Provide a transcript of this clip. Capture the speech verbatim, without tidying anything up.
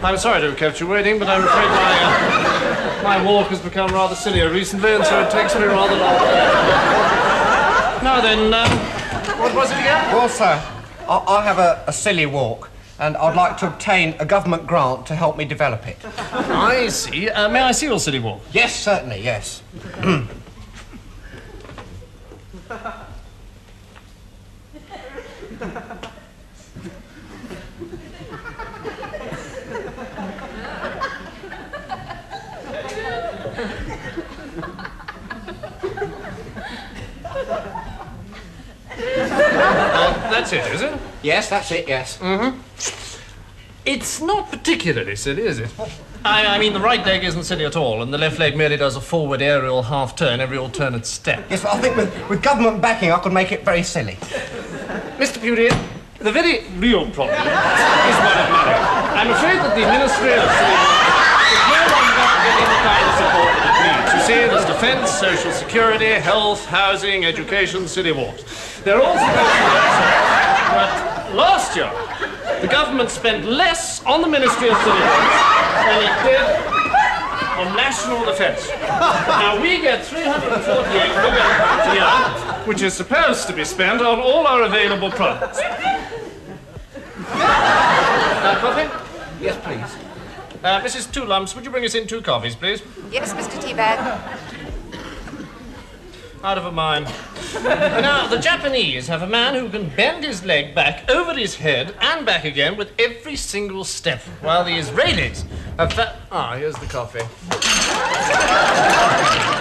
I'm sorry to have kept you waiting, but I'm afraid my, uh, my walk has become rather sillier recently, and so it takes me rather long. Now then, um, what was it again? Well, sir, I, I have a, a silly walk, and I'd like to obtain a government grant to help me develop it. I see. Uh, may I see your silly walk? Yes, certainly, yes. Uh, that's it, is it? Yes, that's it, yes. Mm-hmm. It's not particularly silly, is it? I, I mean, the right leg isn't silly at all, and the left leg merely does a forward aerial half-turn every alternate step. Yes, but I think with, with government backing, I could make it very silly. Mister Pewdie, the very real problem is one of money. I'm afraid that the Ministry of is no longer getting the kind of support that it needs. You see, there's defence, social security, health, housing, education, city walks. They're all supposed to be excellent. But last year, the government spent less on the Ministry of City Walks than it did on national defence. Now, we get three hundred forty-eight million pounds a year, which is supposed to be spent on all our available products. Uh, coffee? Yes, please. Uh, Missus Two Lumps, would you bring us in two coffees, please? Yes, Mister Teabag. Out of a mind. Now, the Japanese have a man who can bend his leg back over his head and back again with every single step, while the Israelis have fa- Ah, here's the coffee.